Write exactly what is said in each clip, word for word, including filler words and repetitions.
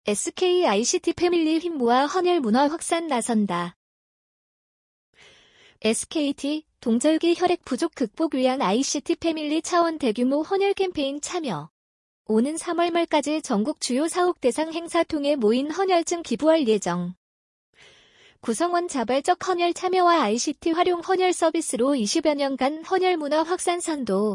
에스케이아이씨티 패밀리 휘모아 헌혈 문화 확산 나선다. 에스케이티 동절기 혈액 부족 극복 위한 아이씨티 패밀리 차원 대규모 헌혈 캠페인 참여. 오는 삼월 말까지 전국 주요 사옥 대상 행사 통해 모인 헌혈증 기부할 예정. 구성원 자발적 헌혈 참여와 아이씨티 활용 헌혈 서비스로 이십여 년간 헌혈 문화 확산 선도.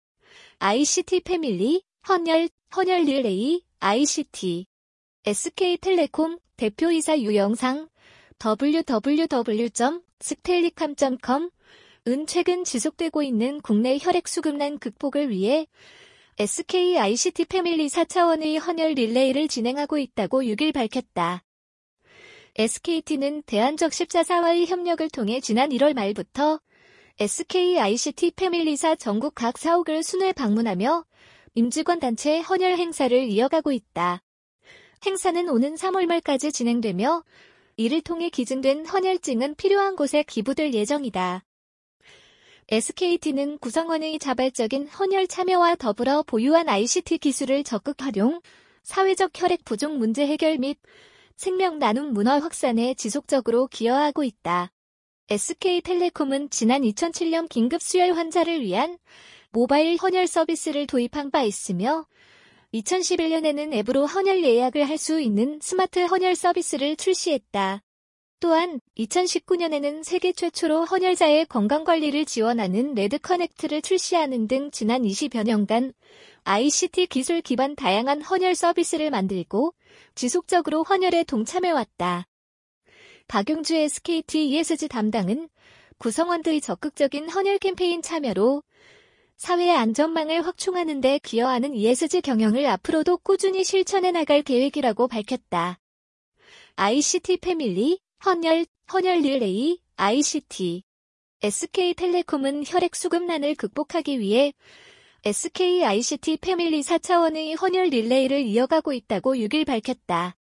아이씨티 패밀리, 헌혈, 헌혈 릴레이, 아이씨티. 에스케이텔레콤 대표이사 유영상 더블유 더블유 더블유 점 스텔리캄 점 컴 은 최근 지속되고 있는 국내 혈액 수급난 극복을 위해 에스케이아이씨티 패밀리 사 차원의 헌혈 릴레이를 진행하고 있다고 육 일 밝혔다. 에스케이티는 대한적 십자사와의 협력을 통해 지난 일월 말부터 에스케이아이씨티 패밀리사 전국 각 사옥을 순회 방문하며 임직원 단체 헌혈 행사를 이어가고 있다. 행사는 오는 삼월 말까지 진행되며 이를 통해 기증된 헌혈증은 필요한 곳에 기부될 예정이다. 에스케이티는 구성원의 자발적인 헌혈 참여와 더불어 보유한 아이씨티 기술을 적극 활용, 사회적 혈액 부족 문제 해결 및 생명 나눔 문화 확산에 지속적으로 기여하고 있다. 에스케이텔레콤은 지난 이천칠 년 긴급 수혈 환자를 위한 모바일 헌혈 서비스를 도입한 바 있으며 이천십일 년에는 앱으로 헌혈 예약을 할 수 있는 스마트 헌혈 서비스를 출시했다. 또한 이천십구 년에는 세계 최초로 헌혈자의 건강관리를 지원하는 레드커넥트를 출시하는 등 지난 이십여 년간 아이씨티 기술 기반 다양한 헌혈 서비스를 만들고 지속적으로 헌혈에 동참해왔다. 박용주 에스케이티 이에스지 담당은 구성원들의 적극적인 헌혈 캠페인 참여로 사회 안전망을 확충하는 데 기여하는 이에스지 경영을 앞으로도 꾸준히 실천해 나갈 계획이라고 밝혔다. 아이씨티 패밀리, 헌혈, 헌혈 릴레이, 아이씨티. 에스케이텔레콤은 혈액 수급난을 극복하기 위해 에스케이아이씨티 패밀리 사 차원의 헌혈 릴레이를 이어가고 있다고 육 일 밝혔다.